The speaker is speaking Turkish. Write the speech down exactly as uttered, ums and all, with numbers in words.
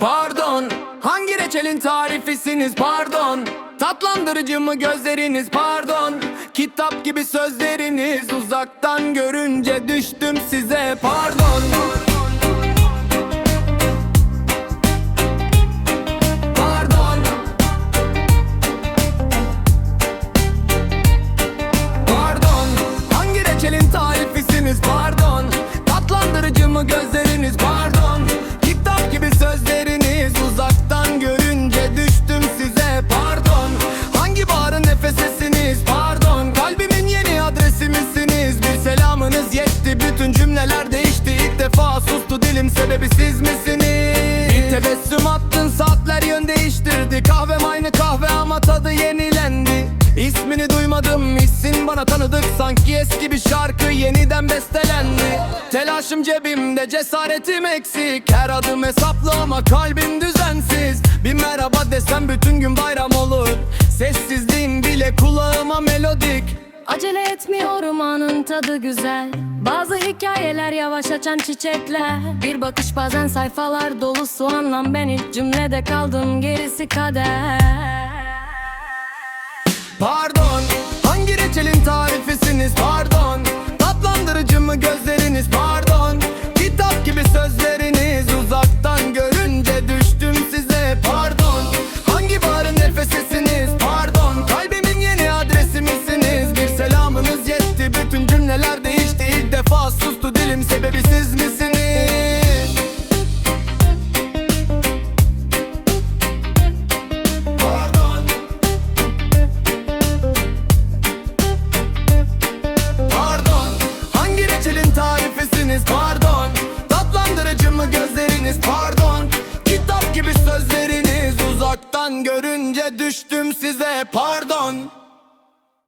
Pardon, hangi reçelin tarifisiniz pardon? Tatlandırıcı mı gözleriniz pardon? Kitap gibi sözleriniz, uzaktan görünce düştüm size pardon. Pardon. Pardon, hangi reçelin tarifisiniz pardon? Tatlandırıcı mı gözleriniz pardon? Kitap gibi sözleriniz, uzaktan görünce düştüm size pardon. Hangi baharın nefesesiniz pardon? Kalbimin yeni adresi misiniz? Bir selamınız yetti, bütün cümleler değişti. İlk defa sustu dilim, sebebi siz misiniz? Bir tebessüm attın, saatler yön değiştirdi. Kahvem aynı kahve ama tadı yenilendi. İsmini duymadım, hissin bana tanıdık. Sanki eski bir şarkı yeniden bestelendi. Telaşım cebimde, cesaretim eksik. Her adım hesaplı ama kalbim düzensiz. Bir merhaba desem bütün gün bayram olur. Sessizliğin bile kulağıma melodik. Acele etmiyorum, anın tadı güzel. Bazı hikayeler yavaş açan çiçekler. Bir bakış bazen sayfalar dolusu anlam. Ben ilk cümlede kaldım, gerisi kader. Pardon, hangi reçelin tarifisiniz pardon? Tatlandırıcı mı gözleriniz pardon? Kitap gibi sözleriniz, uzaktan görünce düştüm size pardon. Hangi baharın nefesisiniz pardon? Kalbimin yeni adresi misiniz? Bir selamınız yetti, bütün cümleler değişti. İlk defa sustu dilim, sebebi siz misiniz? Tarifisiniz pardon, tatlandırıcı mı gözleriniz pardon? Kitap gibi sözleriniz, uzaktan görünce düştüm size pardon.